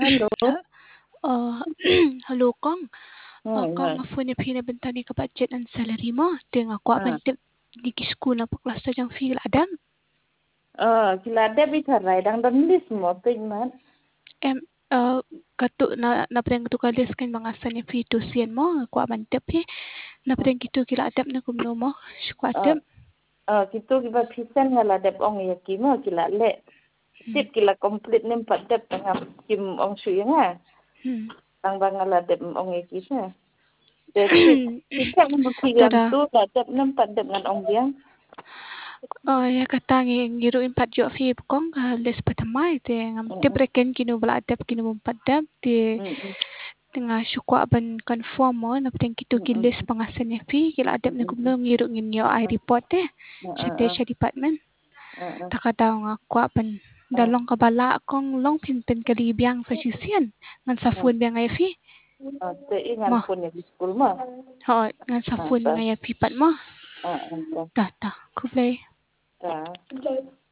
Hello. Uh, Hello Kong. Kong Ha. nga phone ni pina bentani ka budget ang salary mo. Ting ako Ha. abantip di school na paklas ta jang feel adam. Kilada bitaray dang danlis mo tingnan. Em katu na preng tu kalis kan mga sa ni fee to sian mo ako abantip he. Na preng kitu kila adap na kumno mo. Shukwa adap. Kito kiba pisan ngala dep ong yaki mo kilale. Tip kila complete nim padep tangam kim ong suya nga. Tang bang ngala dep ong yaki sa. Tip mo kilang Tada. tu la dep nim padep ngan ong biang. Ya katangi ngiru impat jo fi kong les patamai te ngam te breken kinu bala adap kinu padap te tengah syukwa ban confirm mo na penting kitu kilis pangasan ni fi kila adap na kumno ngiru nginyo I report sa desha department takadaw nga kwa ban dalong kabala kong long pinpen kalibyang sa sisian ngan sa phone biang ay fi Te ingan mo pun ni school mo. ho ngan sa phone nga ya pipat mo ta kublay Ta.